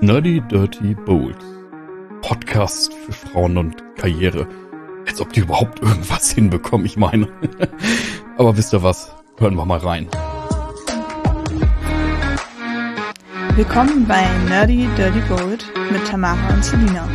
Nerdy Dirty Bold. Podcast für Frauen und Karriere. Als ob die überhaupt irgendwas hinbekommen, ich meine. Aber wisst ihr was? Hören wir mal rein. Willkommen bei Nerdy Dirty Bold mit Tamara und Selina.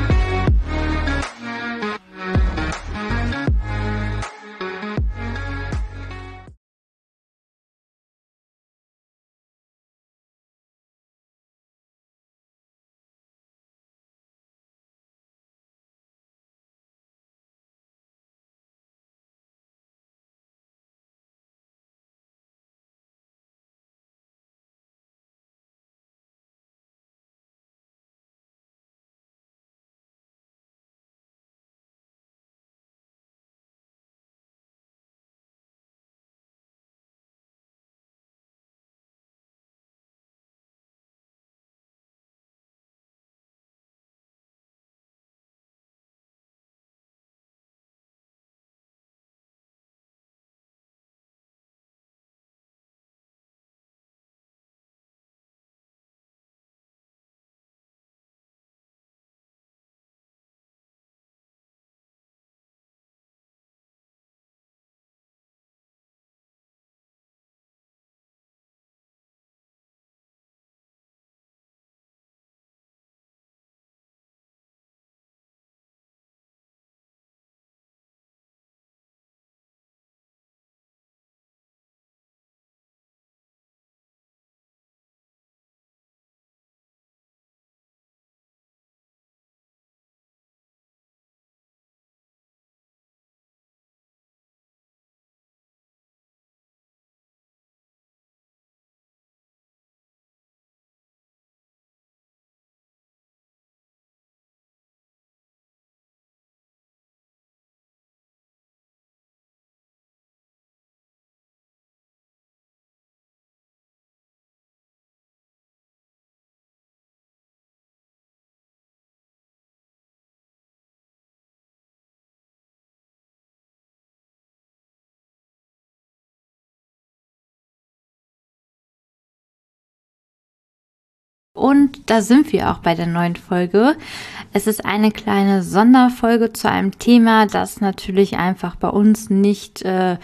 Und da sind wir auch bei der neuen Folge. Es ist eine kleine Sonderfolge zu einem Thema, das natürlich einfach bei uns nicht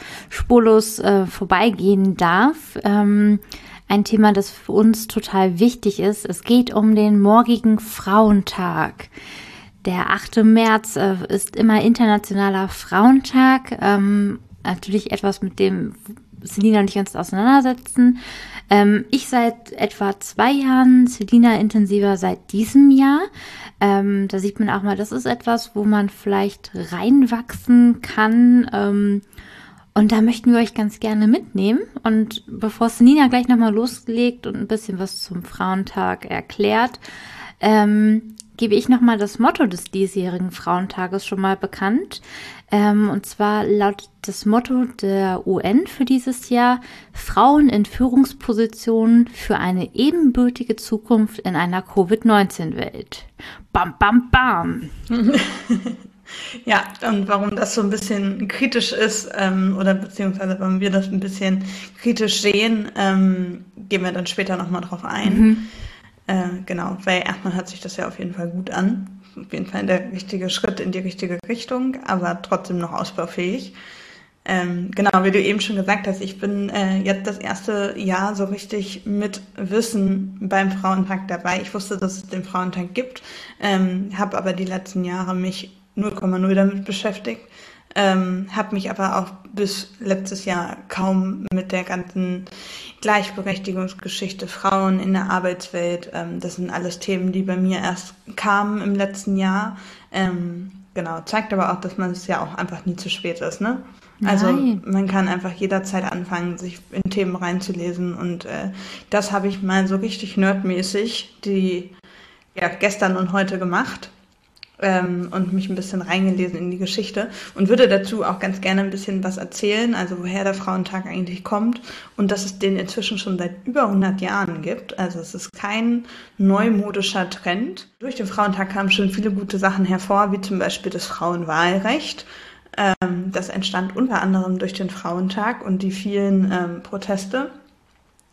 spurlos vorbeigehen darf. Ein Thema, das für uns total wichtig ist. Es geht um den morgigen Frauentag. Der 8. März ist immer Internationaler Frauentag. Natürlich etwas, mit dem Selina und ich uns auseinandersetzen. Ich seit etwa 2 Jahren, Selina intensiver seit diesem Jahr. Da sieht man auch mal, das ist etwas, wo man vielleicht reinwachsen kann. Und da möchten wir euch ganz gerne mitnehmen. Und bevor Selina gleich nochmal loslegt und ein bisschen was zum Frauentag erklärt, gebe ich nochmal das Motto des diesjährigen Frauentages schon mal bekannt. Und zwar lautet das Motto der UN für dieses Jahr: Frauen in Führungspositionen für eine ebenbürtige Zukunft in einer Covid-19-Welt. Bam, bam, bam. Ja, und warum das so ein bisschen kritisch ist, oder beziehungsweise warum wir das ein bisschen kritisch sehen, gehen wir dann später nochmal drauf ein. Genau, weil erstmal hört sich das ja auf jeden Fall gut an. Auf jeden Fall der richtige Schritt in die richtige Richtung, aber trotzdem noch ausbaufähig. Genau, wie du eben schon gesagt hast, ich bin jetzt das erste Jahr so richtig mit Wissen beim Frauentag dabei. Ich wusste, dass es den Frauentag gibt, habe aber die letzten Jahre mich 0,0 damit beschäftigt. Habe mich aber auch bis letztes Jahr kaum mit der ganzen Gleichberechtigungsgeschichte, Frauen in der Arbeitswelt, das sind alles Themen, die bei mir erst kamen im letzten Jahr. Genau, zeigt aber auch, dass man es ja auch einfach nie zu spät ist, ne? Also man kann einfach jederzeit anfangen, sich in Themen reinzulesen, und das habe ich mal so richtig nerdmäßig gestern und heute gemacht. Und mich ein bisschen reingelesen in die Geschichte und würde dazu auch ganz gerne ein bisschen was erzählen, also woher der Frauentag eigentlich kommt und dass es den inzwischen schon seit über 100 Jahren gibt. Also es ist kein neumodischer Trend. Durch den Frauentag kamen schon viele gute Sachen hervor, wie zum Beispiel das Frauenwahlrecht. Das entstand unter anderem durch den Frauentag und die vielen Proteste.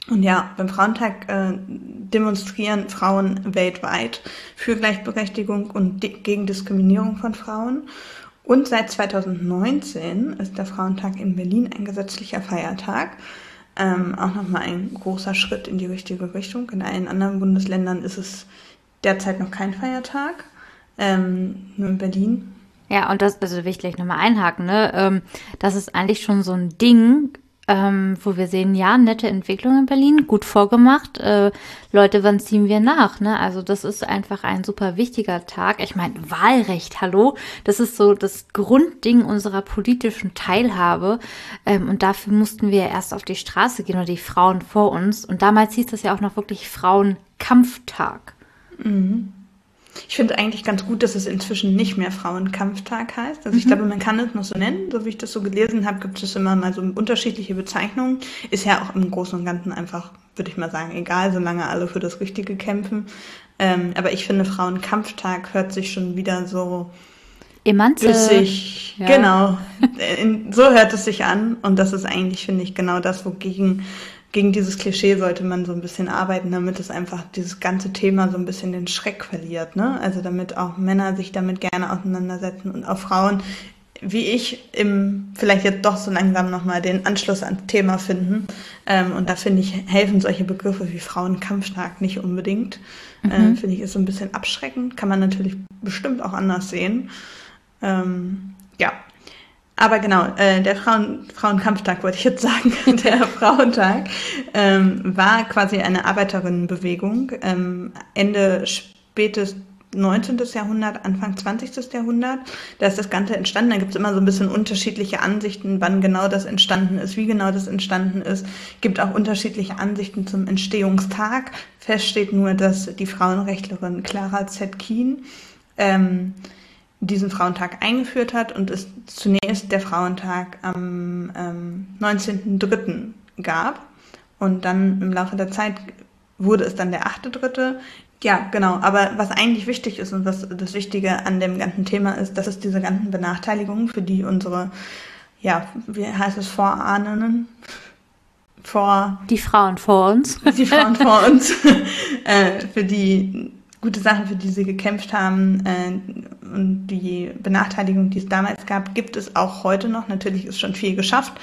Und ja, beim Frauentag demonstrieren Frauen weltweit für Gleichberechtigung und gegen Diskriminierung von Frauen. Und seit 2019 ist der Frauentag in Berlin ein gesetzlicher Feiertag. Auch nochmal ein großer Schritt in die richtige Richtung. In allen anderen Bundesländern ist es derzeit noch kein Feiertag, nur in Berlin. Ja, und das, also will ich gleich nochmal einhaken, ne? Das ist eigentlich schon so ein Ding, wo wir sehen, ja, nette Entwicklung in Berlin, gut vorgemacht. Leute, wann ziehen wir nach? Ne? Also das ist einfach ein super wichtiger Tag. Ich meine, Wahlrecht, hallo, das ist so das Grundding unserer politischen Teilhabe. Und dafür mussten wir erst auf die Straße gehen oder die Frauen vor uns. Und damals hieß das ja auch noch wirklich Frauenkampftag. Mhm. Ich finde eigentlich ganz gut, dass es inzwischen nicht mehr Frauenkampftag heißt. Also ich glaube, man kann es noch so nennen. So wie ich das so gelesen habe, gibt es immer mal so unterschiedliche Bezeichnungen. Ist ja auch im Großen und Ganzen einfach, würde ich mal sagen, egal, solange alle für das Richtige kämpfen. Aber ich finde, Frauenkampftag hört sich schon wieder so bissig. Ja. Genau, so hört es sich an. Und das ist eigentlich, finde ich, genau das, wogegen gegen dieses Klischee sollte man so ein bisschen arbeiten, damit es einfach dieses ganze Thema so ein bisschen den Schreck verliert, ne? Also damit auch Männer sich damit gerne auseinandersetzen und auch Frauen, wie ich, vielleicht jetzt doch so langsam nochmal den Anschluss ans Thema finden. Und da finde ich, helfen solche Begriffe wie Frauenkampftag nicht unbedingt. Finde ich, ist so ein bisschen abschreckend. Kann man natürlich bestimmt auch anders sehen. Ja. Aber genau, der Frauenkampftag wollte ich jetzt sagen, der Frauentag war quasi eine Arbeiterinnenbewegung, Ende spätes 19. Jahrhundert, Anfang 20. Jahrhundert. Da ist das Ganze entstanden. Da gibt es immer so ein bisschen unterschiedliche Ansichten, wann genau das entstanden ist, wie genau das entstanden ist. Gibt auch unterschiedliche Ansichten zum Entstehungstag. Fest steht nur, dass die Frauenrechtlerin Clara Zetkin diesen Frauentag eingeführt hat und es zunächst der Frauentag am 19.03. gab. Und dann im Laufe der Zeit wurde es dann der 8.3. Ja, genau. Aber was eigentlich wichtig ist und was das Wichtige an dem ganzen Thema ist, dass es diese ganzen Benachteiligungen, für die unsere, ja, wie heißt es, Vorahnen? Die Frauen vor uns. Die Frauen vor uns. Für die gute Sachen, für die sie gekämpft haben und die Benachteiligung, die es damals gab, gibt es auch heute noch. Natürlich ist schon viel geschafft,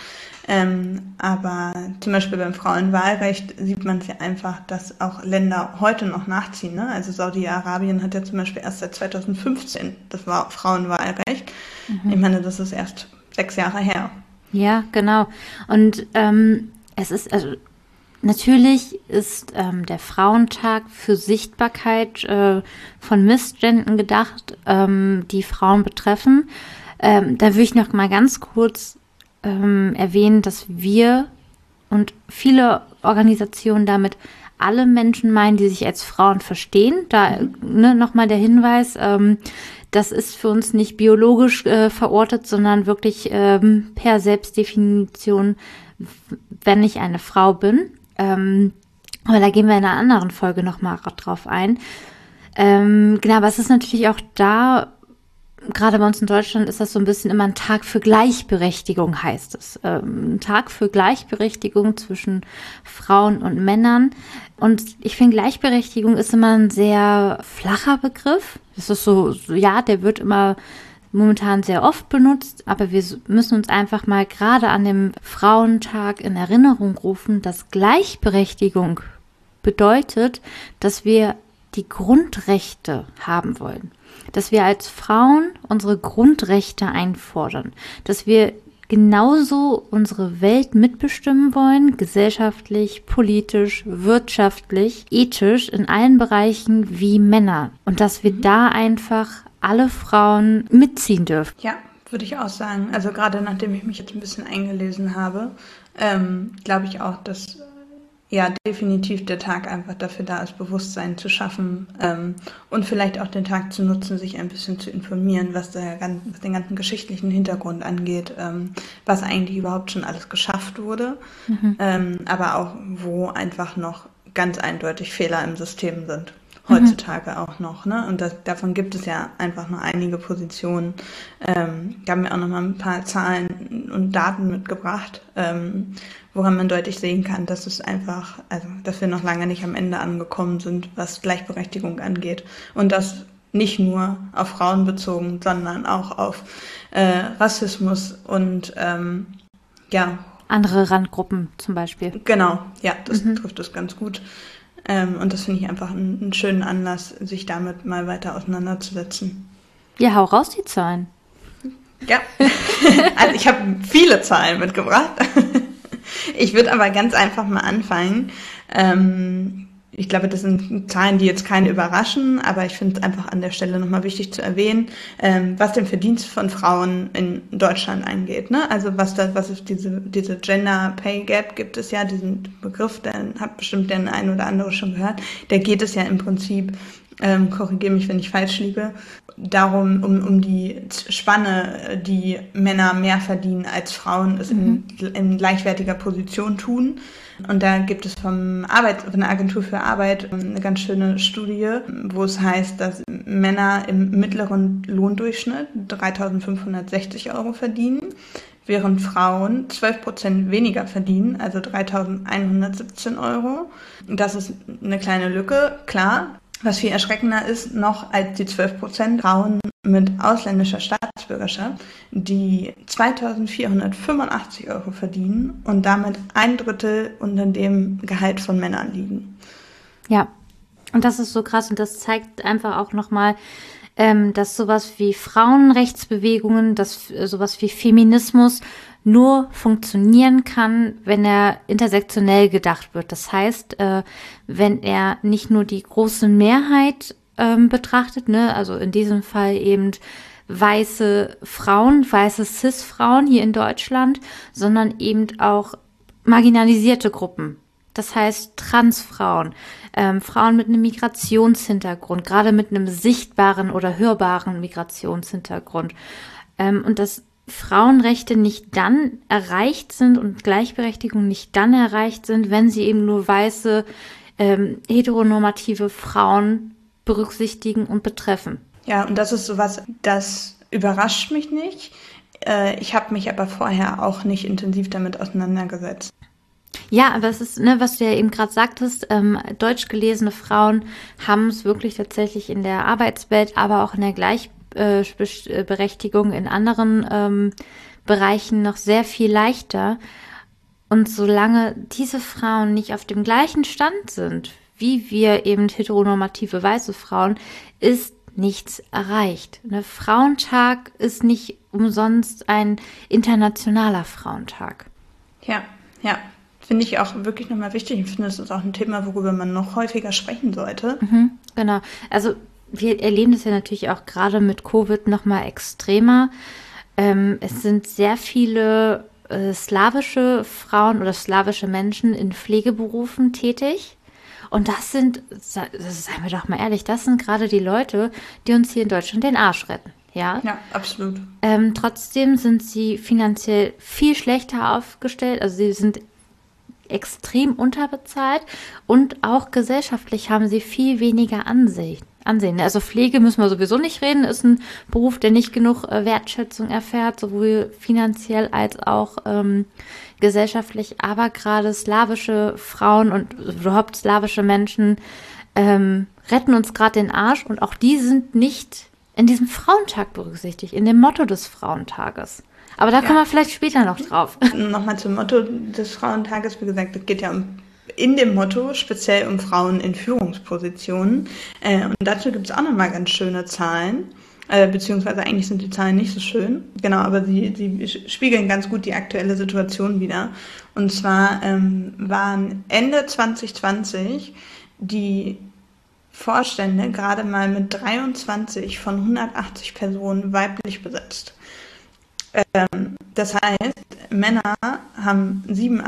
aber zum Beispiel beim Frauenwahlrecht sieht man es ja einfach, dass auch Länder heute noch nachziehen. Ne? Also Saudi-Arabien hat ja zum Beispiel erst seit 2015 das Frauenwahlrecht. Ich meine, das ist erst 6 Jahre her. Ja, genau. Und es ist, also natürlich ist der Frauentag für Sichtbarkeit von Missständen gedacht, die Frauen betreffen. Da würde ich noch mal ganz kurz erwähnen, dass wir und viele Organisationen damit alle Menschen meinen, die sich als Frauen verstehen. Da nochmal der Hinweis, das ist für uns nicht biologisch verortet, sondern wirklich per Selbstdefinition, wenn ich eine Frau bin. Aber da gehen wir in einer anderen Folge nochmal drauf ein. Genau, aber es ist natürlich auch da, gerade bei uns in Deutschland ist das so ein bisschen immer ein Tag für Gleichberechtigung, heißt es. Ein Tag für Gleichberechtigung zwischen Frauen und Männern. Und ich finde, Gleichberechtigung ist immer ein sehr flacher Begriff. Das ist so, ja, der wird immer momentan sehr oft benutzt, aber wir müssen uns einfach mal gerade an dem Frauentag in Erinnerung rufen, dass Gleichberechtigung bedeutet, dass wir die Grundrechte haben wollen. Dass wir als Frauen unsere Grundrechte einfordern. Dass wir genauso unsere Welt mitbestimmen wollen, gesellschaftlich, politisch, wirtschaftlich, ethisch, in allen Bereichen wie Männer. Und dass wir da einfach alle Frauen mitziehen dürfen. Ja, würde ich auch sagen. Also gerade nachdem ich mich jetzt ein bisschen eingelesen habe, glaube ich auch, dass ja definitiv der Tag einfach dafür da ist, Bewusstsein zu schaffen und vielleicht auch den Tag zu nutzen, sich ein bisschen zu informieren, was den ganzen geschichtlichen Hintergrund angeht, was eigentlich überhaupt schon alles geschafft wurde, aber auch wo einfach noch ganz eindeutig Fehler im System sind. Heutzutage auch noch, ne? Und davon gibt es ja einfach noch einige Positionen. Da haben wir auch noch mal ein paar Zahlen und Daten mitgebracht, woran man deutlich sehen kann, dass es einfach, also dass wir noch lange nicht am Ende angekommen sind, was Gleichberechtigung angeht. Und das nicht nur auf Frauen bezogen, sondern auch auf Rassismus und andere Randgruppen zum Beispiel. Genau, ja, das trifft es ganz gut. Und das finde ich einfach einen schönen Anlass, sich damit mal weiter auseinanderzusetzen. Ja, hau raus die Zahlen. Ja, also ich habe viele Zahlen mitgebracht. Ich würde aber ganz einfach mal anfangen. Ich glaube, das sind Zahlen, die jetzt keinen überraschen, aber ich finde es einfach an der Stelle nochmal wichtig zu erwähnen, was den Verdienst von Frauen in Deutschland angeht. Ne? Also was ist diese Gender Pay Gap, gibt es ja, diesen Begriff, den hat bestimmt der ein oder andere schon gehört. Da geht es ja im Prinzip, korrigiere mich, wenn ich falsch liege, darum, um die Spanne, die Männer mehr verdienen als Frauen es in gleichwertiger Position tun. Und da gibt es von der Agentur für Arbeit eine ganz schöne Studie, wo es heißt, dass Männer im mittleren Lohndurchschnitt 3.560 Euro verdienen, während Frauen 12% weniger verdienen, also 3.117 Euro. Das ist eine kleine Lücke, klar. Was viel erschreckender ist noch als die 12% Frauen mit ausländischer Staatsbürgerschaft, die 2.485 Euro verdienen und damit 1/3 unter dem Gehalt von Männern liegen. Ja, und das ist so krass und das zeigt einfach auch nochmal, dass sowas wie Frauenrechtsbewegungen, dass sowas wie Feminismus nur funktionieren kann, wenn er intersektionell gedacht wird. Das heißt, wenn er nicht nur die große Mehrheit betrachtet, ne, also in diesem Fall eben weiße Cis-Frauen hier in Deutschland, sondern eben auch marginalisierte Gruppen. Das heißt Transfrauen, Frauen mit einem Migrationshintergrund, gerade mit einem sichtbaren oder hörbaren Migrationshintergrund. Und dass Frauenrechte nicht dann erreicht sind und Gleichberechtigung nicht dann erreicht sind, wenn sie eben nur weiße, heteronormative Frauen berücksichtigen und betreffen. Ja, und das ist sowas, das überrascht mich nicht. Ich habe mich aber vorher auch nicht intensiv damit auseinandergesetzt. Ja, aber es ist, ne, was du ja eben gerade sagtest, deutsch gelesene Frauen haben es wirklich tatsächlich in der Arbeitswelt, aber auch in der Gleichberechtigung in anderen Bereichen noch sehr viel leichter. Und solange diese Frauen nicht auf dem gleichen Stand sind, wie wir eben heteronormative weiße Frauen, ist nichts erreicht. Ne? Frauentag ist nicht umsonst ein internationaler Frauentag. Ja. Finde ich auch wirklich nochmal wichtig. Ich finde, es ist auch ein Thema, worüber man noch häufiger sprechen sollte. Genau. Also wir erleben das ja natürlich auch gerade mit Covid nochmal extremer. Es sind sehr viele slawische Frauen oder slawische Menschen in Pflegeberufen tätig. Und das sind, seien wir doch mal ehrlich, das sind gerade die Leute, die uns hier in Deutschland den Arsch retten. Ja, absolut. Trotzdem sind sie finanziell viel schlechter aufgestellt. Also sie sind extrem unterbezahlt und auch gesellschaftlich haben sie viel weniger Ansehen. Also Pflege müssen wir sowieso nicht reden, ist ein Beruf, der nicht genug Wertschätzung erfährt, sowohl finanziell als auch gesellschaftlich. Aber gerade slawische Frauen und überhaupt slawische Menschen retten uns gerade den Arsch und auch die sind nicht in diesem Frauentag berücksichtigt, in dem Motto des Frauentages. Aber da kommen wir vielleicht später noch drauf. Nochmal zum Motto des Frauentages. Wie gesagt, es geht ja in dem Motto speziell um Frauen in Führungspositionen. Und dazu gibt es auch nochmal ganz schöne Zahlen. Beziehungsweise eigentlich sind die Zahlen nicht so schön. Genau, aber sie spiegeln ganz gut die aktuelle Situation wider. Und zwar waren Ende 2020 die Vorstände gerade mal mit 23 von 180 Personen weiblich besetzt. Das heißt, Männer haben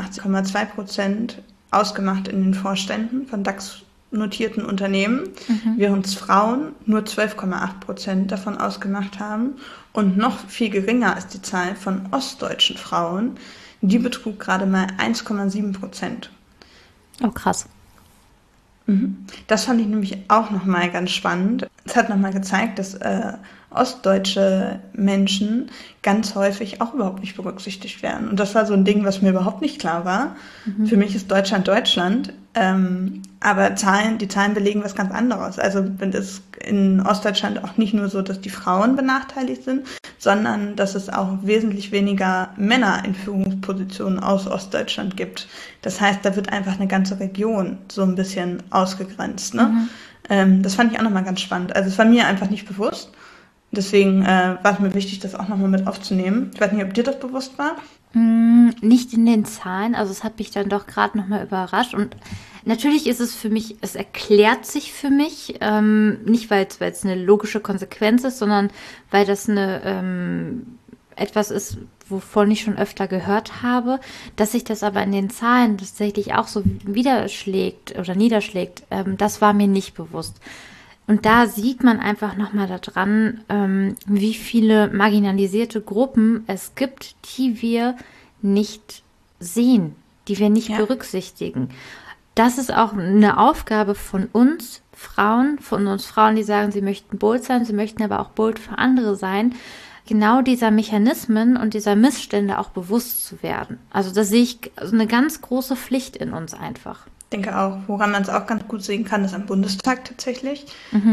87,2% ausgemacht in den Vorständen von DAX-notierten Unternehmen, während Frauen nur 12,8% davon ausgemacht haben. Und noch viel geringer ist die Zahl von ostdeutschen Frauen. Die betrug gerade mal 1,7%. Oh, krass. Das fand ich nämlich auch nochmal ganz spannend. Es hat nochmal gezeigt, dass ostdeutsche Menschen ganz häufig auch überhaupt nicht berücksichtigt werden. Und das war so ein Ding, was mir überhaupt nicht klar war. Für mich ist Deutschland Deutschland, aber die Zahlen belegen was ganz anderes. Also es ist in Ostdeutschland auch nicht nur so, dass die Frauen benachteiligt sind, sondern dass es auch wesentlich weniger Männer in Führungspositionen aus Ostdeutschland gibt. Das heißt, da wird einfach eine ganze Region so ein bisschen ausgegrenzt. Ne? Das fand ich auch nochmal ganz spannend. Also es war mir einfach nicht bewusst. Deswegen war es mir wichtig, das auch nochmal mit aufzunehmen. Ich weiß nicht, ob dir das bewusst war? Nicht in den Zahlen, also es hat mich dann doch gerade nochmal überrascht und natürlich ist es für mich, es erklärt sich für mich, nicht weil es eine logische Konsequenz ist, sondern weil das etwas ist, wovon ich schon öfter gehört habe, dass sich das aber in den Zahlen tatsächlich auch so niederschlägt, das war mir nicht bewusst. Und da sieht man einfach nochmal daran, wie viele marginalisierte Gruppen es gibt, die wir nicht sehen, die wir nicht berücksichtigen. Das ist auch eine Aufgabe von uns Frauen, die sagen, sie möchten bold sein, sie möchten aber auch bold für andere sein, genau dieser Mechanismen und dieser Missstände auch bewusst zu werden. Also da sehe ich eine ganz große Pflicht in uns einfach. Ich denke auch, woran man es auch ganz gut sehen kann, ist am Bundestag tatsächlich.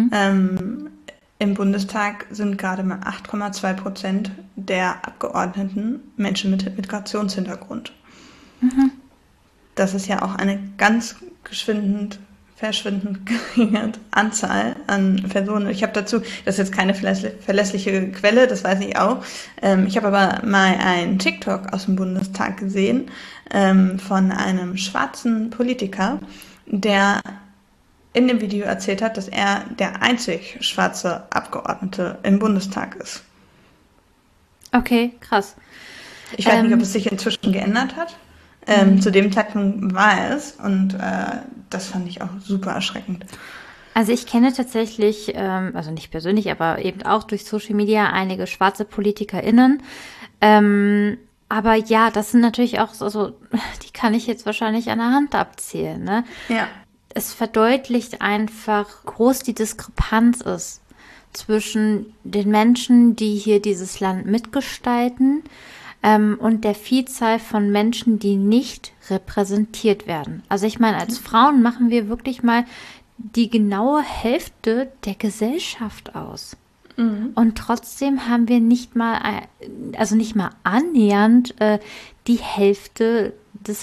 Im Bundestag sind gerade mal 8,2% der Abgeordneten Menschen mit Migrationshintergrund. Das ist ja auch eine ganz verschwindend geringe Anzahl an Personen. Ich habe dazu, das ist jetzt keine verlässliche Quelle, das weiß ich auch. Ich habe aber mal einen TikTok aus dem Bundestag gesehen von einem schwarzen Politiker, der in dem Video erzählt hat, dass er der einzig schwarze Abgeordnete im Bundestag ist. Okay, krass. Ich weiß nicht, ob es sich inzwischen geändert hat. Zu dem Zeitpunkt war es und das fand ich auch super erschreckend. Also ich kenne tatsächlich, also nicht persönlich, aber eben auch durch Social Media einige schwarze PolitikerInnen. Aber ja, das sind natürlich auch so, die kann ich jetzt wahrscheinlich an der Hand abzählen. Ne? Ja. Es verdeutlicht einfach, groß die Diskrepanz ist zwischen den Menschen, die hier dieses Land mitgestalten, und der Vielzahl von Menschen, die nicht repräsentiert werden. Also ich meine, als Frauen machen wir wirklich mal die genaue Hälfte der Gesellschaft aus. Und trotzdem haben wir nicht mal annähernd die Hälfte des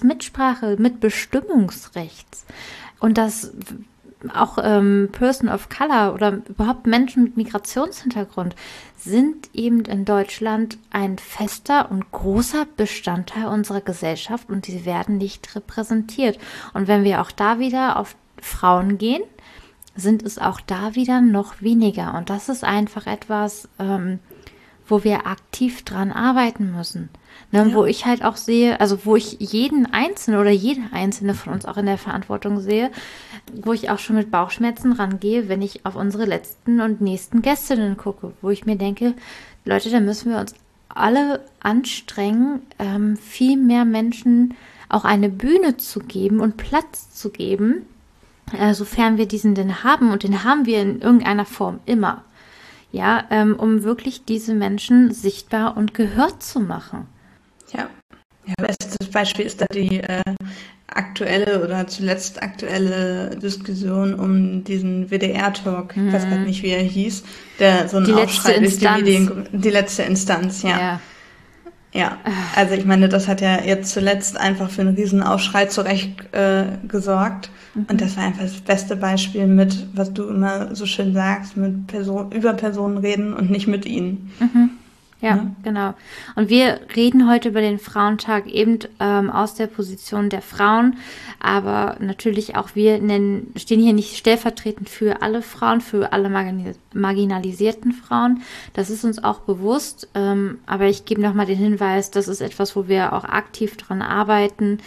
Mitbestimmungsrechts. Und das auch Person of Color oder überhaupt Menschen mit Migrationshintergrund sind eben in Deutschland ein fester und großer Bestandteil unserer Gesellschaft und die werden nicht repräsentiert. Und wenn wir auch da wieder auf Frauen gehen, sind es auch da wieder noch weniger. Und das ist einfach etwas, wo wir aktiv dran arbeiten müssen. Ne, wo ich halt auch sehe, also wo ich jeden Einzelnen oder jede Einzelne von uns auch in der Verantwortung sehe, wo ich auch schon mit Bauchschmerzen rangehe, wenn ich auf unsere letzten und nächsten Gästinnen gucke, wo ich mir denke, Leute, da müssen wir uns alle anstrengen, viel mehr Menschen auch eine Bühne zu geben und Platz zu geben, sofern wir diesen denn haben, und den haben wir in irgendeiner Form immer, ja, um wirklich diese Menschen sichtbar und gehört zu machen. Ja, bestes Beispiel ist da die aktuelle oder zuletzt aktuelle Diskussion um diesen WDR-Talk, ich weiß gerade nicht, wie er hieß, der so ein Aufschrei durch die Medien, die letzte Instanz, ja. Ja, also ich meine, das hat ja jetzt zuletzt einfach für einen riesen Aufschrei gesorgt. Und das war einfach das beste Beispiel mit, was du immer so schön sagst, mit über Personen reden und nicht mit ihnen. Ja, genau. Und wir reden heute über den Frauentag eben aus der Position der Frauen, aber natürlich auch wir stehen hier nicht stellvertretend für alle Frauen, für alle marginalisierten Frauen. Das ist uns auch bewusst, aber ich gebe nochmal den Hinweis, das ist etwas, wo wir auch aktiv dran arbeiten,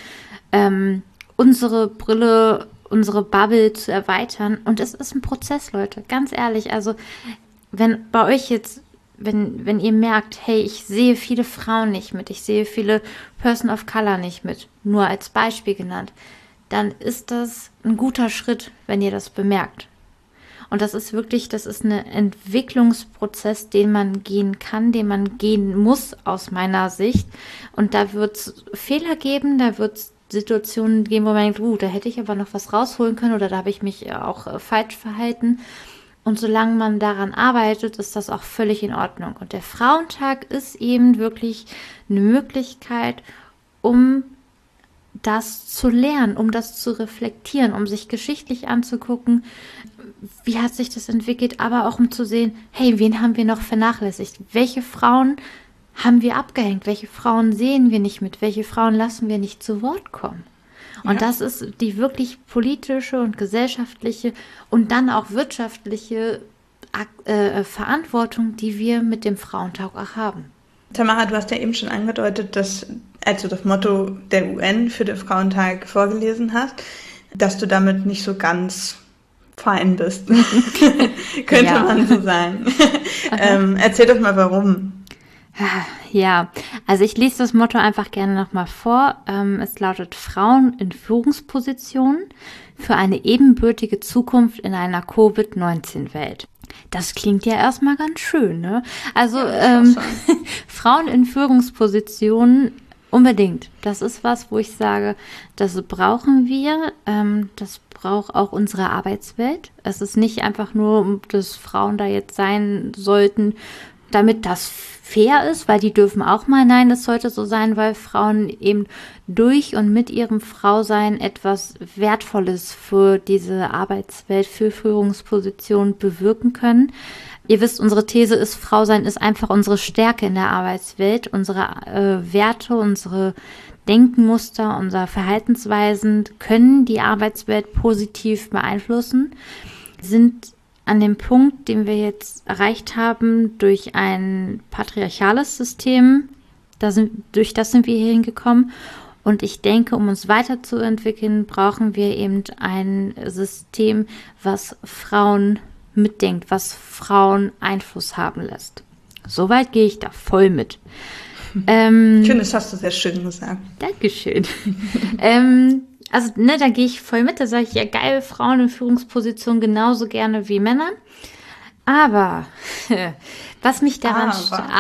unsere Brille, unsere Bubble zu erweitern. Und es ist ein Prozess, Leute, ganz ehrlich. Also wenn bei euch jetzt wenn ihr merkt, hey, ich sehe viele Frauen nicht mit, ich sehe viele Person of Color nicht mit, nur als Beispiel genannt, dann ist das ein guter Schritt, wenn ihr das bemerkt. Und das ist ein Entwicklungsprozess, den man gehen kann, den man gehen muss aus meiner Sicht. Und da wird es Fehler geben, da wird es Situationen geben, wo man denkt, da hätte ich aber noch was rausholen können oder da habe ich mich auch falsch verhalten. Und solange man daran arbeitet, ist das auch völlig in Ordnung. Und der Frauentag ist eben wirklich eine Möglichkeit, um das zu lernen, um das zu reflektieren, um sich geschichtlich anzugucken, wie hat sich das entwickelt, aber auch um zu sehen, hey, wen haben wir noch vernachlässigt? Welche Frauen haben wir abgehängt? Welche Frauen sehen wir nicht mit? Welche Frauen lassen wir nicht zu Wort kommen? Und das ist die wirklich politische und gesellschaftliche und dann auch wirtschaftliche Verantwortung, die wir mit dem Frauentag auch haben. Tamara, du hast ja eben schon angedeutet, dass, als du das Motto der UN für den Frauentag vorgelesen hast, dass du damit nicht so ganz fein bist. Könnte man so sagen. Erzähl doch mal, warum. Ja, also ich lese das Motto einfach gerne nochmal vor. Es lautet: Frauen in Führungspositionen für eine ebenbürtige Zukunft in einer Covid-19-Welt. Das klingt ja erstmal ganz schön, ne? Also Frauen in Führungspositionen unbedingt. Das ist was, wo ich sage, das brauchen wir. Das braucht auch unsere Arbeitswelt. Es ist nicht einfach nur, dass Frauen da jetzt sein sollten, damit das fair ist, weil die dürfen auch mal, nein, das sollte so sein, weil Frauen eben durch und mit ihrem Frausein etwas Wertvolles für diese Arbeitswelt, für Führungspositionen bewirken können. Ihr wisst, unsere These ist, Frausein ist einfach unsere Stärke in der Arbeitswelt, unsere Werte, unsere Denkmuster, unsere Verhaltensweisen können die Arbeitswelt positiv beeinflussen, sind an dem Punkt, den wir jetzt erreicht haben, durch ein patriarchales System, durch das sind wir hier hingekommen. Und ich denke, um uns weiterzuentwickeln, brauchen wir eben ein System, was Frauen mitdenkt, was Frauen Einfluss haben lässt. Soweit gehe ich da voll mit. Das hast du sehr schön gesagt. Dankeschön. Also, da gehe ich voll mit, da sage ich, ja geil, Frauen in Führungspositionen genauso gerne wie Männer. Aber was mich daran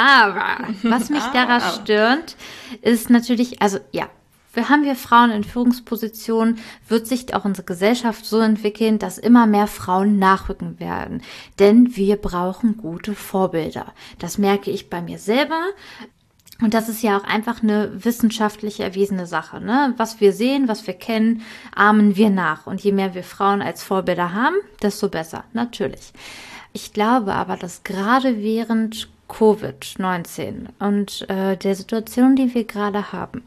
stört, ist natürlich, also ja, haben wir Frauen in Führungspositionen, wird sich auch unsere Gesellschaft so entwickeln, dass immer mehr Frauen nachrücken werden. Denn wir brauchen gute Vorbilder. Das merke ich bei mir selber. Und das ist ja auch einfach eine wissenschaftlich erwiesene Sache, ne? Was wir sehen, was wir kennen, ahmen wir nach. Und je mehr wir Frauen als Vorbilder haben, desto besser, natürlich. Ich glaube aber, dass gerade während Covid-19 und der Situation, die wir gerade haben,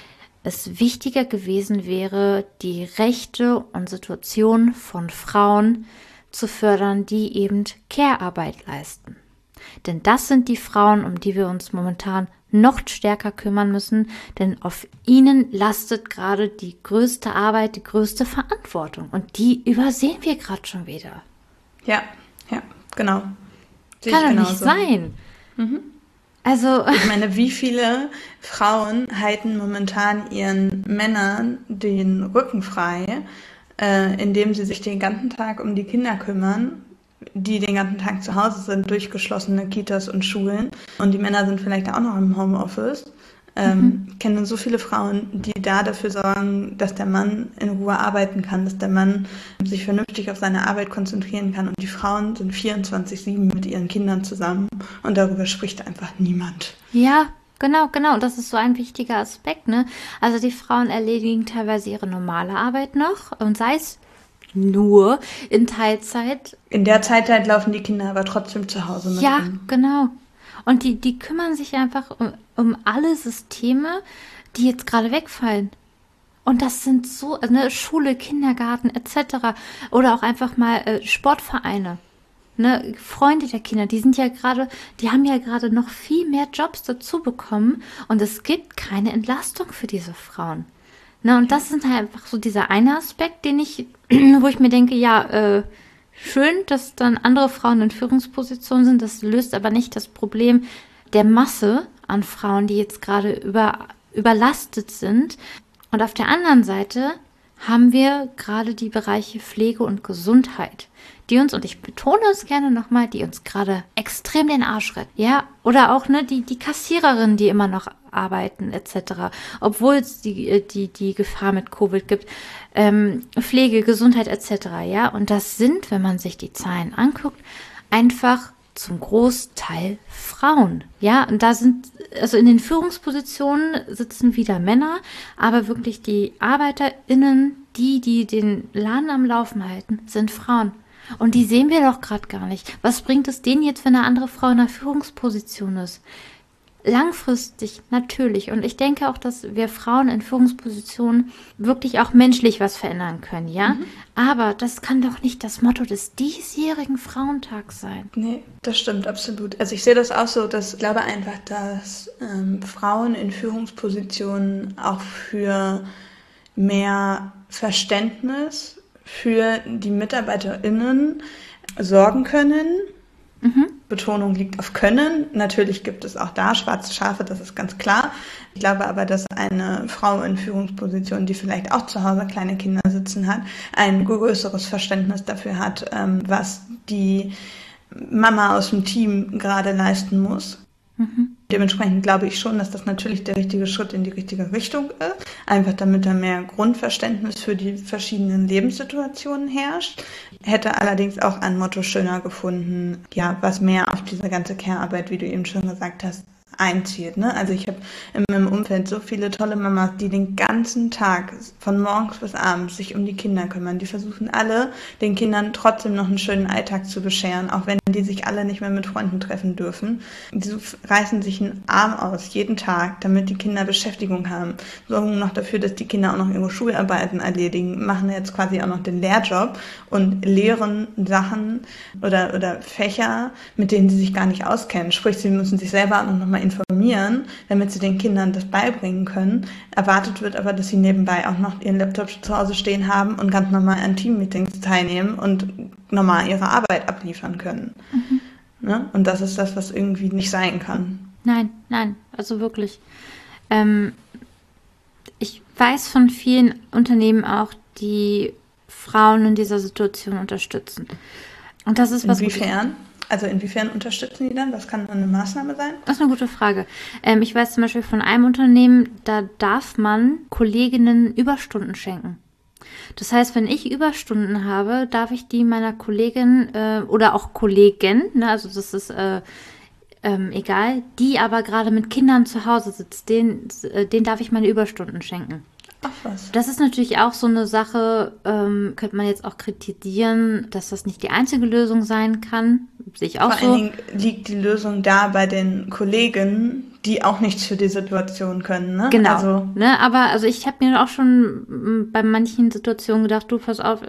es wichtiger gewesen wäre, die Rechte und Situation von Frauen zu fördern, die eben Care-Arbeit leisten. Denn das sind die Frauen, um die wir uns momentan noch stärker kümmern müssen, denn auf ihnen lastet gerade die größte Arbeit, die größte Verantwortung. Und die übersehen wir gerade schon wieder. Ja, genau. Kann doch nicht sein. Mhm. Also, ich meine, wie viele Frauen halten momentan ihren Männern den Rücken frei, indem sie sich den ganzen Tag um die Kinder kümmern, die den ganzen Tag zu Hause sind, durch geschlossene Kitas und Schulen. Und die Männer sind vielleicht auch noch im Homeoffice. Kennen so viele Frauen, die da dafür sorgen, dass der Mann in Ruhe arbeiten kann, dass der Mann sich vernünftig auf seine Arbeit konzentrieren kann. Und die Frauen sind 24/7 mit ihren Kindern zusammen. Und darüber spricht einfach niemand. Ja, genau. Und das ist so ein wichtiger Aspekt, ne? Also die Frauen erledigen teilweise ihre normale Arbeit noch und sei es nur in Teilzeit. In der Zeit laufen die Kinder aber trotzdem zu Hause mit. Ja, genau. Und die kümmern sich einfach um alle Systeme, die jetzt gerade wegfallen. Und das sind so, ne, Schule, Kindergarten etc. Oder auch einfach mal Sportvereine. Ne, Freunde der Kinder, die haben ja gerade noch viel mehr Jobs dazu bekommen. Und es gibt keine Entlastung für diese Frauen. Ne, und das ist halt einfach so dieser eine Aspekt, wo ich mir denke, ja, schön, dass dann andere Frauen in Führungspositionen sind. Das löst aber nicht das Problem der Masse an Frauen, die jetzt gerade überlastet sind. Und auf der anderen Seite haben wir gerade die Bereiche Pflege und Gesundheit, die uns, und ich betone es gerne nochmal, die uns gerade extrem den Arsch retten. Ja, oder auch die Kassiererinnen, die immer noch arbeiten etc., obwohl es die Gefahr mit Covid gibt, Pflege, Gesundheit etc., ja, und das sind, wenn man sich die Zahlen anguckt, einfach zum Großteil Frauen, ja, und da sind, also in den Führungspositionen sitzen wieder Männer, aber wirklich die ArbeiterInnen, die den Laden am Laufen halten, sind Frauen. Und die sehen wir doch gerade gar nicht. Was bringt es denen jetzt, wenn eine andere Frau in einer Führungsposition ist? Langfristig natürlich. Und ich denke auch, dass wir Frauen in Führungspositionen wirklich auch menschlich was verändern können, ja? Mhm. Aber das kann doch nicht das Motto des diesjährigen Frauentags sein. Nee, das stimmt absolut. Also ich sehe das auch so, dass ich glaube einfach, dass Frauen in Führungspositionen auch für mehr Verständnis für die MitarbeiterInnen sorgen können. Mhm. Betonung liegt auf können. Natürlich gibt es auch da schwarze Schafe, das ist ganz klar. Ich glaube aber, dass eine Frau in Führungsposition, die vielleicht auch zu Hause kleine Kinder sitzen hat, ein größeres Verständnis dafür hat, was die Mama aus dem Team gerade leisten muss. Mhm. Dementsprechend glaube ich schon, dass das natürlich der richtige Schritt in die richtige Richtung ist. Einfach damit da mehr Grundverständnis für die verschiedenen Lebenssituationen herrscht. Hätte allerdings auch ein Motto schöner gefunden, ja, was mehr auf diese ganze Care-Arbeit, wie du eben schon gesagt hast, einzielt. Ne? Also ich habe in meinem Umfeld so viele tolle Mamas, die den ganzen Tag von morgens bis abends sich um die Kinder kümmern. Die versuchen alle, den Kindern trotzdem noch einen schönen Alltag zu bescheren, auch wenn die sich alle nicht mehr mit Freunden treffen dürfen. Die reißen sich einen Arm aus jeden Tag, damit die Kinder Beschäftigung haben. Sorgen noch dafür, dass die Kinder auch noch ihre Schularbeiten erledigen, machen jetzt quasi auch noch den Lehrjob und lehren Sachen oder Fächer, mit denen sie sich gar nicht auskennen. Sprich, sie müssen sich selber auch noch mal informieren, damit sie den Kindern das beibringen können. Erwartet wird aber, dass sie nebenbei auch noch ihren Laptop zu Hause stehen haben und ganz normal an Teammeetings teilnehmen und normal ihre Arbeit abliefern können. Mhm. Ne? Und das ist das, was irgendwie nicht sein kann. Nein, also wirklich. Ich weiß von vielen Unternehmen auch, die Frauen in dieser Situation unterstützen. Und das ist was. Inwiefern? Also inwiefern unterstützen die dann? Was kann eine Maßnahme sein? Das ist eine gute Frage. Ich weiß zum Beispiel von einem Unternehmen, da darf man Kolleginnen Überstunden schenken. Das heißt, wenn ich Überstunden habe, darf ich die meiner Kollegin oder auch Kollegen, ne, also das ist egal, die aber gerade mit Kindern zu Hause sitzt, den darf ich meine Überstunden schenken. Ach was. Das ist natürlich auch so eine Sache, könnte man jetzt auch kritisieren, dass das nicht die einzige Lösung sein kann. Sehe ich auch so. Vor allen Dingen liegt die Lösung da bei den Kollegen, die auch nichts für die Situation können. Ne? Genau. Aber ich habe mir auch schon bei manchen Situationen gedacht, du, pass auf,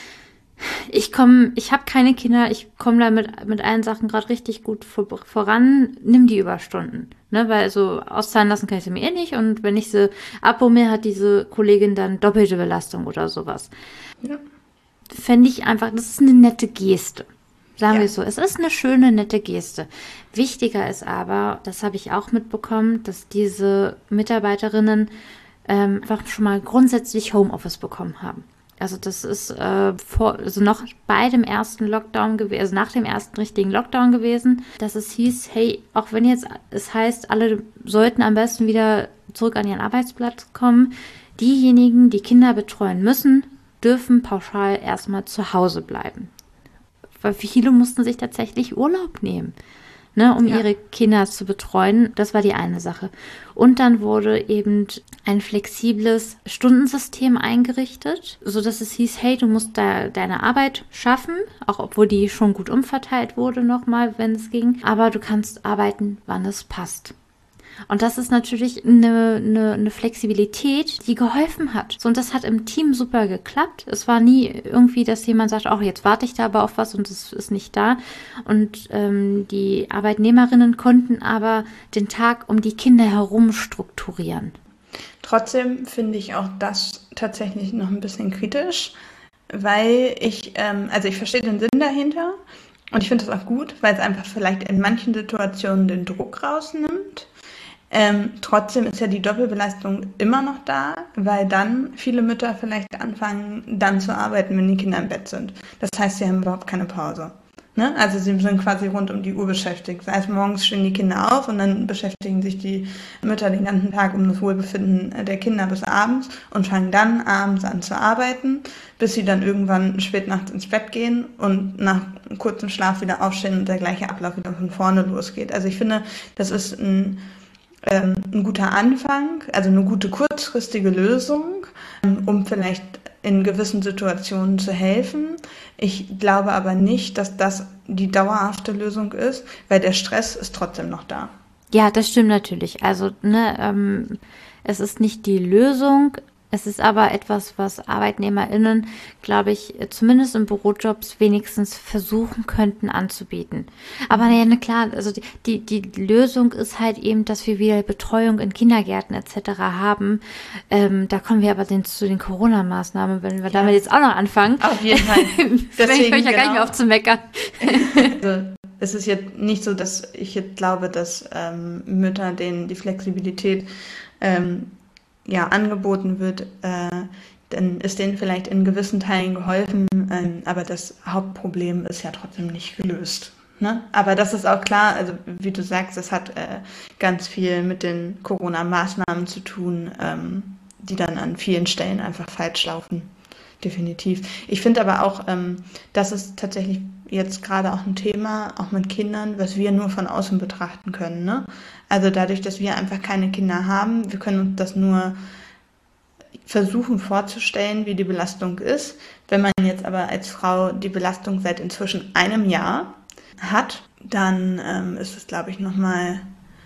ich habe keine Kinder, ich komme da mit allen Sachen gerade richtig gut voran, nimm die Überstunden. Ne, weil so auszahlen lassen kann ich sie mir eh nicht und wenn ich sie abbummel, hat diese Kollegin dann doppelte Belastung oder sowas. Ja. Fände ich einfach, das ist eine nette Geste. Sagen wir es so, es ist eine schöne, nette Geste. Wichtiger ist aber, das habe ich auch mitbekommen, dass diese Mitarbeiterinnen einfach schon mal grundsätzlich Homeoffice bekommen haben. Also das ist noch bei dem ersten Lockdown gewesen, also nach dem ersten richtigen Lockdown gewesen, dass es hieß, hey, auch wenn jetzt es heißt, alle sollten am besten wieder zurück an ihren Arbeitsplatz kommen, diejenigen, die Kinder betreuen müssen, dürfen pauschal erstmal zu Hause bleiben. Weil viele mussten sich tatsächlich Urlaub nehmen, ne, um ihre Kinder zu betreuen. Das war die eine Sache. Und dann wurde eben ein flexibles Stundensystem eingerichtet, sodass es hieß, hey, du musst da deine Arbeit schaffen, auch obwohl die schon gut umverteilt wurde nochmal, wenn es ging. Aber du kannst arbeiten, wann es passt. Und das ist natürlich eine Flexibilität, die geholfen hat. So, und das hat im Team super geklappt. Es war nie irgendwie, dass jemand sagt, oh, jetzt warte ich da aber auf was und es ist nicht da. Und die Arbeitnehmerinnen konnten aber den Tag um die Kinder herum strukturieren. Trotzdem finde ich auch das tatsächlich noch ein bisschen kritisch, weil ich verstehe den Sinn dahinter und ich finde das auch gut, weil es einfach vielleicht in manchen Situationen den Druck rausnimmt. Trotzdem ist ja die Doppelbelastung immer noch da, weil dann viele Mütter vielleicht anfangen, dann zu arbeiten, wenn die Kinder im Bett sind. Das heißt, sie haben überhaupt keine Pause. Ne? Also sie sind quasi rund um die Uhr beschäftigt. Das heißt, morgens stehen die Kinder auf und dann beschäftigen sich die Mütter den ganzen Tag um das Wohlbefinden der Kinder bis abends und fangen dann abends an zu arbeiten, bis sie dann irgendwann spät nachts ins Bett gehen und nach kurzem Schlaf wieder aufstehen und der gleiche Ablauf wieder von vorne losgeht. Also ich finde, das ist ein guter Anfang, also eine gute kurzfristige Lösung, um vielleicht in gewissen Situationen zu helfen. Ich glaube aber nicht, dass das die dauerhafte Lösung ist, weil der Stress ist trotzdem noch da. Ja, das stimmt natürlich. Also, es ist nicht die Lösung. Es ist aber etwas, was ArbeitnehmerInnen, glaube ich, zumindest in Bürojobs wenigstens versuchen könnten anzubieten. Aber ja, na klar, also die Lösung ist halt eben, dass wir wieder Betreuung in Kindergärten etc. haben. Da kommen wir aber zu den Corona-Maßnahmen, wenn wir damit jetzt auch noch anfangen. Auf jeden Fall. Deswegen höre ich ja gar nicht mehr auf zu meckern. Also, es ist jetzt nicht so, dass ich jetzt glaube, dass Mütter denen die Flexibilität angeboten wird, dann ist denen vielleicht in gewissen Teilen geholfen, aber das Hauptproblem ist ja trotzdem nicht gelöst. Ne? Aber das ist auch klar, also wie du sagst, das hat ganz viel mit den Corona-Maßnahmen zu tun, die dann an vielen Stellen einfach falsch laufen. Definitiv. Ich finde aber auch, das ist tatsächlich jetzt gerade auch ein Thema, auch mit Kindern, was wir nur von außen betrachten können. Ne? Also dadurch, dass wir einfach keine Kinder haben, wir können uns das nur versuchen vorzustellen, wie die Belastung ist. Wenn man jetzt aber als Frau die Belastung seit inzwischen einem Jahr hat, dann ist es, glaube ich, nochmal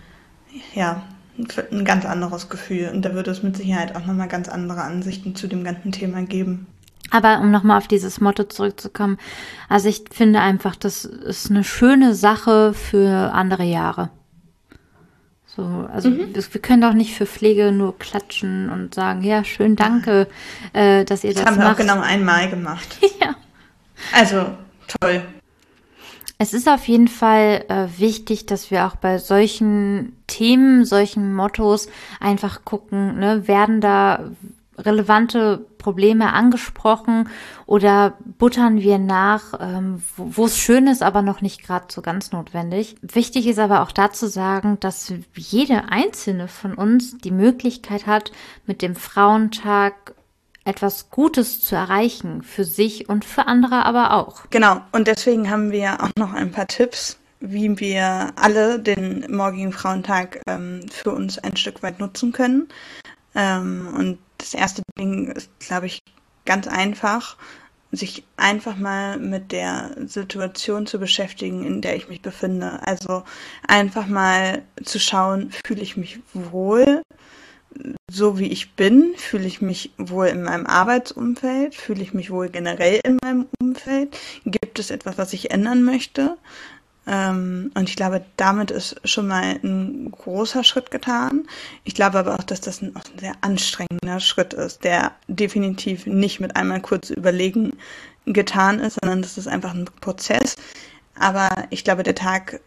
ein ganz anderes Gefühl. Und da würde es mit Sicherheit auch nochmal ganz andere Ansichten zu dem ganzen Thema geben. Aber um nochmal auf dieses Motto zurückzukommen, also ich finde einfach, das ist eine schöne Sache für andere Jahre. So, also wir können doch nicht für Pflege nur klatschen und sagen, ja, schön, danke, dass ihr das macht. Das haben wir auch genau einmal gemacht. Ja. Also, toll. Es ist auf jeden Fall wichtig, dass wir auch bei solchen Themen, solchen Mottos einfach gucken, ne, werden da relevante Probleme angesprochen oder buttern wir nach, wo es schön ist, aber noch nicht gerade so ganz notwendig. Wichtig ist aber auch dazu sagen, dass jede einzelne von uns die Möglichkeit hat, mit dem Frauentag etwas Gutes zu erreichen, für sich und für andere aber auch. Genau, und deswegen haben wir auch noch ein paar Tipps, wie wir alle den morgigen Frauentag für uns ein Stück weit nutzen können. Und das erste Ding ist, glaube ich, ganz einfach, sich einfach mal mit der Situation zu beschäftigen, in der ich mich befinde. Also einfach mal zu schauen, fühle ich mich wohl, so wie ich bin, fühle ich mich wohl in meinem Arbeitsumfeld, fühle ich mich wohl generell in meinem Umfeld, gibt es etwas, was ich ändern möchte? Und ich glaube, damit ist schon mal ein großer Schritt getan. Ich glaube aber auch, dass das ein sehr anstrengender Schritt ist, der definitiv nicht mit einmal kurz überlegen getan ist, sondern das ist einfach ein Prozess. Aber ich glaube, der Tag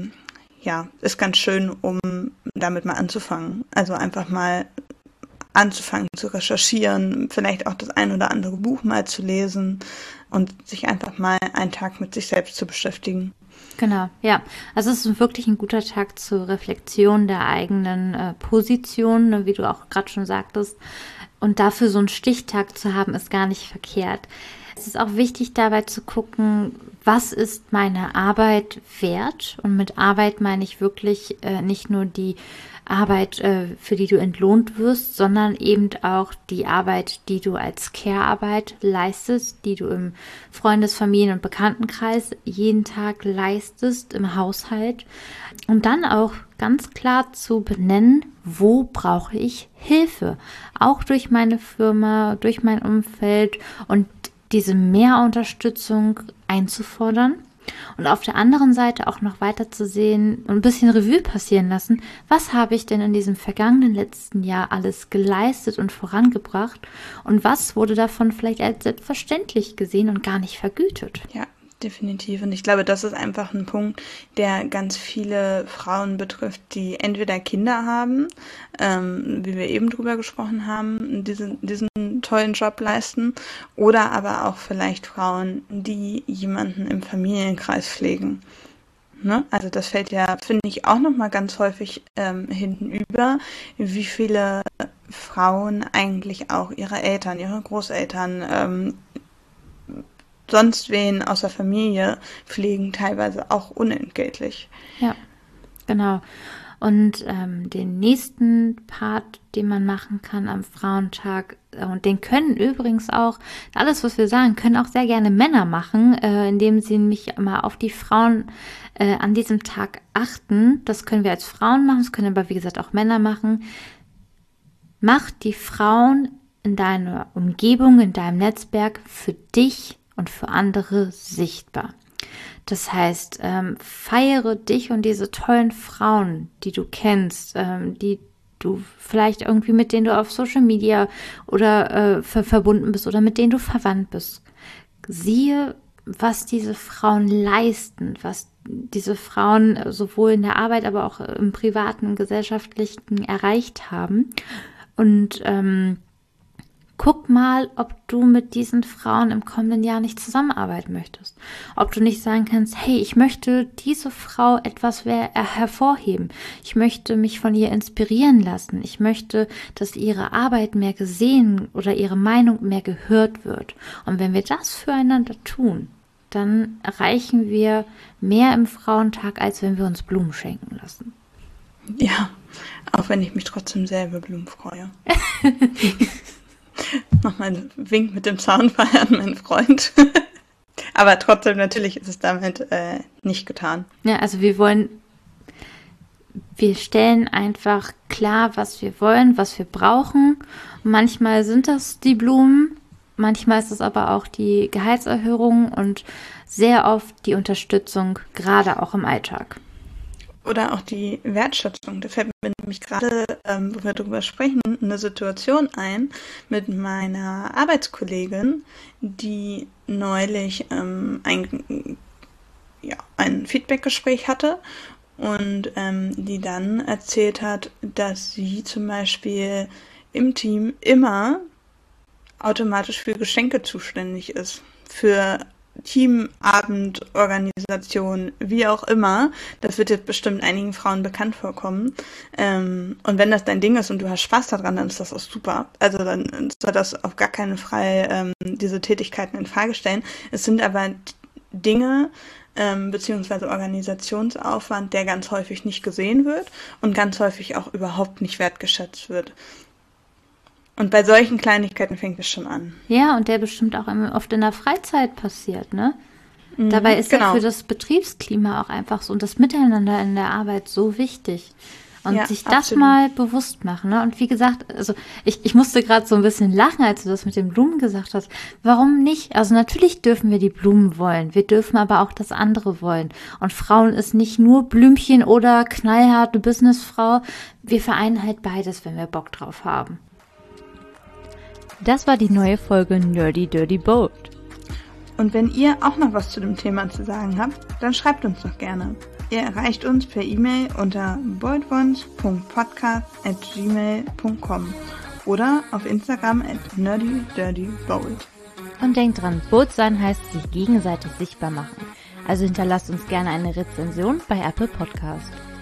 ist ganz schön, um damit mal anzufangen. Also einfach mal anzufangen zu recherchieren, vielleicht auch das ein oder andere Buch mal zu lesen und sich einfach mal einen Tag mit sich selbst zu beschäftigen. Genau, ja. Also es ist wirklich ein guter Tag zur Reflexion der eigenen Position, ne, wie du auch gerade schon sagtest. Und dafür so einen Stichtag zu haben, ist gar nicht verkehrt. Es ist auch wichtig, dabei zu gucken, was ist meine Arbeit wert? Und mit Arbeit meine ich wirklich nicht nur die Arbeit, für die du entlohnt wirst, sondern eben auch die Arbeit, die du als Care-Arbeit leistest, die du im Freundes-, Familien- und Bekanntenkreis jeden Tag leistest, im Haushalt. Und dann auch ganz klar zu benennen, wo brauche ich Hilfe? Auch durch meine Firma, durch mein Umfeld und diese Mehrunterstützung einzufordern. Und auf der anderen Seite auch noch weiter zu sehen und ein bisschen Revue passieren lassen, was habe ich denn in diesem vergangenen letzten Jahr alles geleistet und vorangebracht und was wurde davon vielleicht als selbstverständlich gesehen und gar nicht vergütet. Ja, definitiv. Und ich glaube, das ist einfach ein Punkt, der ganz viele Frauen betrifft, die entweder Kinder haben, wie wir eben drüber gesprochen haben, diesen tollen Job leisten, oder aber auch vielleicht Frauen, die jemanden im Familienkreis pflegen. Ne? Also das fällt ja, finde ich, auch nochmal ganz häufig hinten über, wie viele Frauen eigentlich auch ihre Eltern, ihre Großeltern, sonst wen aus der Familie pflegen, teilweise auch unentgeltlich. Ja, genau. Und den nächsten Part, den man machen kann am Frauentag, und den können übrigens auch, alles was wir sagen, können auch sehr gerne Männer machen, indem sie nämlich mal auf die Frauen an diesem Tag achten. Das können wir als Frauen machen, das können aber wie gesagt auch Männer machen. Mach die Frauen in deiner Umgebung, in deinem Netzwerk für dich und für andere sichtbar. Das heißt, feiere dich und diese tollen Frauen, die du kennst, die du vielleicht irgendwie mit denen du auf Social Media oder verbunden bist oder mit denen du verwandt bist. Siehe, was diese Frauen leisten, was diese Frauen sowohl in der Arbeit, aber auch im privaten und gesellschaftlichen erreicht haben. Und guck mal, ob du mit diesen Frauen im kommenden Jahr nicht zusammenarbeiten möchtest. Ob du nicht sagen kannst, hey, ich möchte diese Frau etwas hervorheben. Ich möchte mich von ihr inspirieren lassen. Ich möchte, dass ihre Arbeit mehr gesehen oder ihre Meinung mehr gehört wird. Und wenn wir das füreinander tun, dann erreichen wir mehr im Frauentag, als wenn wir uns Blumen schenken lassen. Ja, auch wenn ich mich trotzdem sehr über Blumen freue. Nochmal ein Wink mit dem Zaunfall an meinen Freund. Aber trotzdem, natürlich ist es damit nicht getan. Ja, also wir stellen einfach klar, was wir wollen, was wir brauchen. Manchmal sind das die Blumen, manchmal ist es aber auch die Gehaltserhöhung und sehr oft die Unterstützung, gerade auch im Alltag. Oder auch die Wertschätzung. Da fällt mir nämlich gerade, wo wir darüber sprechen, eine Situation ein mit meiner Arbeitskollegin, die neulich ein Feedbackgespräch hatte und die dann erzählt hat, dass sie zum Beispiel im Team immer automatisch für Geschenke zuständig ist. Für Teamabendorganisation, wie auch immer. Das wird jetzt bestimmt einigen Frauen bekannt vorkommen. Und wenn das dein Ding ist und du hast Spaß daran, dann ist das auch super. Also dann soll das auf gar keinen Fall diese Tätigkeiten in Frage stellen. Es sind aber Dinge beziehungsweise Organisationsaufwand, der ganz häufig nicht gesehen wird und ganz häufig auch überhaupt nicht wertgeschätzt wird. Und bei solchen Kleinigkeiten fängt es schon an. Ja, und der bestimmt auch oft in der Freizeit passiert, ne? Dabei ist ja für das Betriebsklima auch einfach so und das Miteinander in der Arbeit so wichtig. Und ja, sich das absolut mal bewusst machen, ne? Und wie gesagt, also ich musste gerade so ein bisschen lachen, als du das mit den Blumen gesagt hast. Warum nicht? Also natürlich dürfen wir die Blumen wollen. Wir dürfen aber auch das andere wollen. Und Frauen ist nicht nur Blümchen oder knallharte Businessfrau. Wir vereinen halt beides, wenn wir Bock drauf haben. Das war die neue Folge Nerdy Dirty Bold. Und wenn ihr auch noch was zu dem Thema zu sagen habt, dann schreibt uns doch gerne. Ihr erreicht uns per E-Mail unter boldones.podcast@gmail.com oder auf Instagram @nerdydirtybold. Und denkt dran, bold sein heißt sich gegenseitig sichtbar machen. Also hinterlasst uns gerne eine Rezension bei Apple Podcast.